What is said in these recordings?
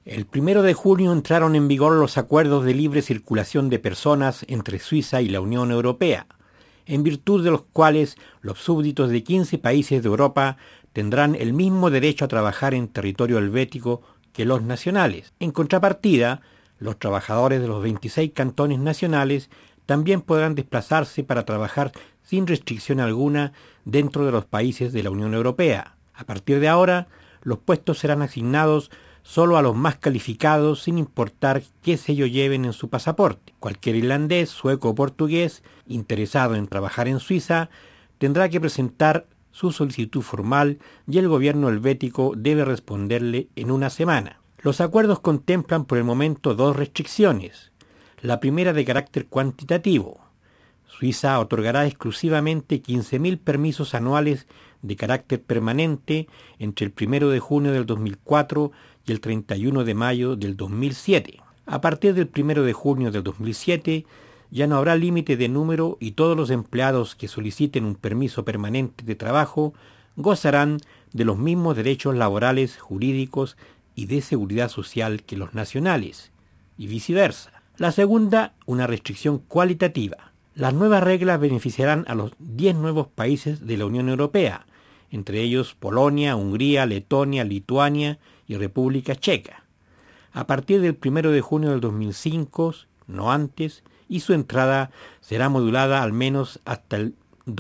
El 1 de junio entraron en vigor los acuerdos de libre circulación de personas entre Suiza y la Unión Europea, en virtud de los cuales los súbditos de 15 países de Europa tendrán el mismo derecho a trabajar en territorio helvético que los nacionales. En contrapartida, los trabajadores de los 26 cantones nacionales también podrán desplazarse para trabajar sin restricción alguna dentro de los países de la Unión Europea. A partir de ahora, los puestos serán asignados solo a los más calificados sin importar qué sello lleven en su pasaporte. Cualquier irlandés, sueco o portugués interesado en trabajar en Suiza tendrá que presentar su solicitud formal y el gobierno helvético debe responderle en una semana. Los acuerdos contemplan por el momento dos restricciones. La primera de carácter cuantitativo. Suiza otorgará exclusivamente 15.000 permisos anuales de carácter permanente entre el 1 de junio del 2004 y el 31 de mayo del 2007. A partir del 1 de junio del 2007 ya no habrá límite de número y todos los empleados que soliciten un permiso permanente de trabajo gozarán de los mismos derechos laborales, jurídicos y de seguridad social que los nacionales, y viceversa. La segunda, una restricción cualitativa. Las nuevas reglas beneficiarán a los 10 nuevos países de la Unión Europea, entre ellos Polonia, Hungría, Letonia, Lituania y República Checa, a partir del 1 de junio del 2005, no antes, y su entrada será modulada al menos hasta el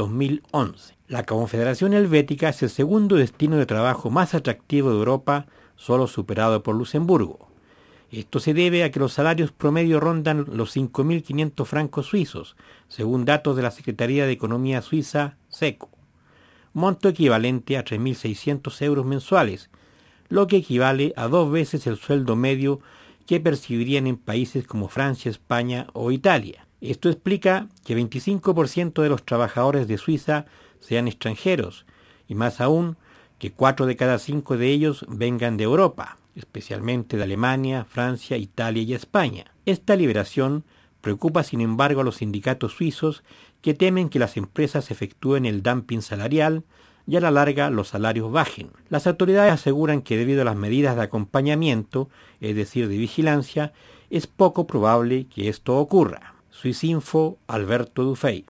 2011. La Confederación Helvética es el segundo destino de trabajo más atractivo de Europa, solo superado por Luxemburgo. Esto se debe a que los salarios promedio rondan los 5.500 francos suizos, según datos de la Secretaría de Economía Suiza, SECO, monto equivalente a 3.600 euros mensuales, lo que equivale a 2 veces el sueldo medio que percibirían en países como Francia, España o Italia. Esto explica que 25% de los trabajadores de Suiza sean extranjeros, y más aún que 4 de cada 5 de ellos vengan de Europa, especialmente de Alemania, Francia, Italia y España. Esta liberación preocupa sin embargo a los sindicatos suizos que temen que las empresas efectúen el dumping salarial y a la larga los salarios bajen. Las autoridades aseguran que debido a las medidas de acompañamiento, es decir, de vigilancia, es poco probable que esto ocurra. Suizinfo, Alberto Dufey.